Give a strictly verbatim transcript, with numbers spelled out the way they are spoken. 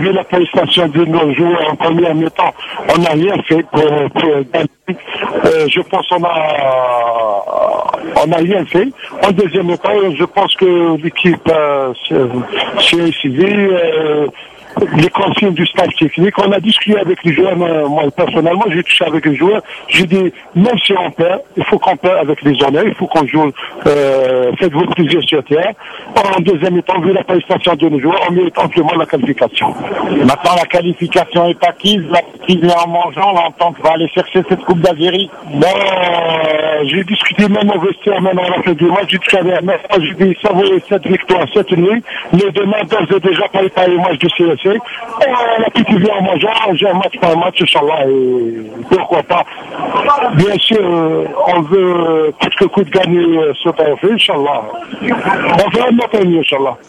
vu la prestation de nos joueurs en première mi-temps, on n'a rien fait pour, pour gagner. Euh, je pense qu'on a, on n'a rien fait. En deuxième mi-temps, je pense que l'équipe euh, s'est essayée. Euh, les consignes du staff technique, on a discuté avec les joueurs, moi personnellement j'ai touché avec les joueurs, j'ai dit même si on perd, il faut qu'on perd avec les honneurs, il faut qu'on joue, euh, faites-vous plaisir sur terre. En deuxième temps, vu la prestation de nos joueurs, on mérite amplement la qualification. Maintenant la qualification est acquise, l'acquise est en mangeant, l'entente va aller chercher cette Coupe d'Algérie. Bon, euh, j'ai discuté même au vestiaire, même à la fin du match, j'ai touché avec moi, j'ai dit ça vaut cette victoire, cette nuit, mais demain d'ores et déjà préparer le match du C S. On a pu vivre en mangeant, j'ai un match par match, Inch'Allah, et pourquoi pas. Bien sûr, on veut coûte que coûte gagner ce trophée, Inch'Allah. On va notre mieux, Inch'Allah.